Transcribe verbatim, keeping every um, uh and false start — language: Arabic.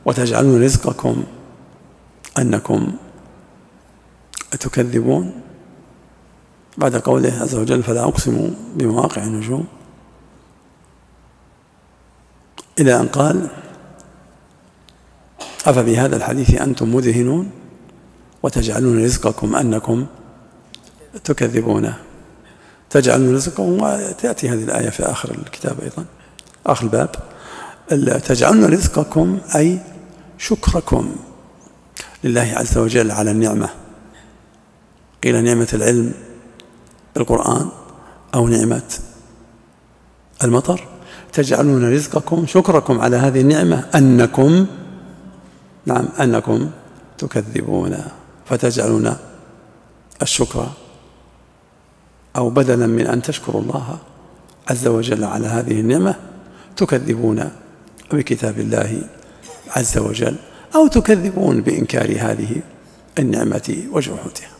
وتجعلون رزقكم أنكم تكذبون، بعد قوله عز وجل فلا أقسم بمواقع النجوم، إلى أن قال أفبهذا الحديث أنتم مدهنون وتجعلون رزقكم أنكم تكذبون. تجعلون رزقكم، وتأتي هذه الآية في آخر الكتاب أيضا، آخر الباب. تجعلون رزقكم أي شكركم لله عز وجل على النعمة، قيل نعمة العلم بالقرآن أو نعمة المطر. تجعلون رزقكم شكركم على هذه النعمة أنكم نعم أنكم تكذبون، فتجعلون الشكر أو بدلا من أن تشكروا الله عز وجل على هذه النعمة تكذبون بكتاب الله عز وجل، أو تكذبون بإنكار هذه النعمة وجحودها.